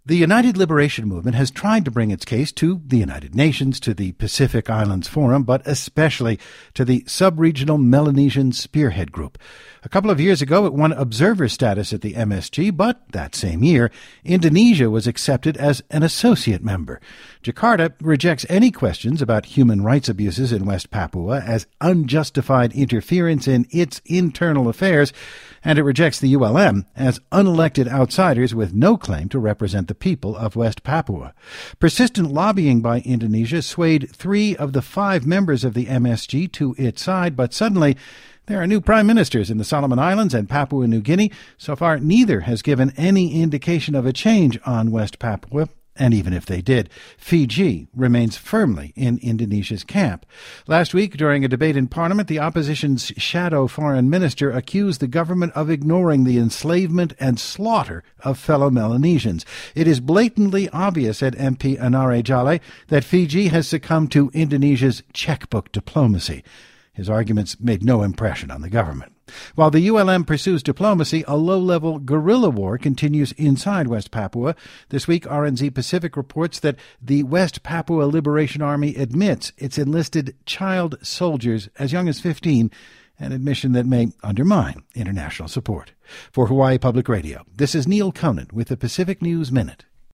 The United Liberation Movement has tried to bring its case to the United Nations, to the Pacific Islands Forum, but especially to the Sub-Regional Melanesian Spearhead Group. A couple of years ago, it won observer status at the MSG, but that same year, Indonesia was accepted as an associate member. Jakarta rejects any questions about human rights abuses in West Papua as unjustified interference in its internal affairs, and it rejects the ULM as unelected outsiders with no claim to represent the people of West Papua. Persistent lobbying by Indonesia swayed 3 of the 5 members of the MSG to its side, but suddenly there are new prime ministers in the Solomon Islands and Papua New Guinea. So far, neither has given any indication of a change on West Papua. And even if they did, Fiji remains firmly in Indonesia's camp. Last week, during a debate in Parliament, the opposition's shadow foreign minister accused the government of ignoring the enslavement and slaughter of fellow Melanesians. It is blatantly obvious, said MP Anare Jale, that Fiji has succumbed to Indonesia's checkbook diplomacy. His arguments made no impression on the government. While the ULM pursues diplomacy, a low-level guerrilla war continues inside West Papua. This week, RNZ Pacific reports that the West Papua Liberation Army admits it's enlisted child soldiers as young as 15, an admission that may undermine international support. For Hawaii Public Radio, this is Neil Conan with the Pacific News Minute.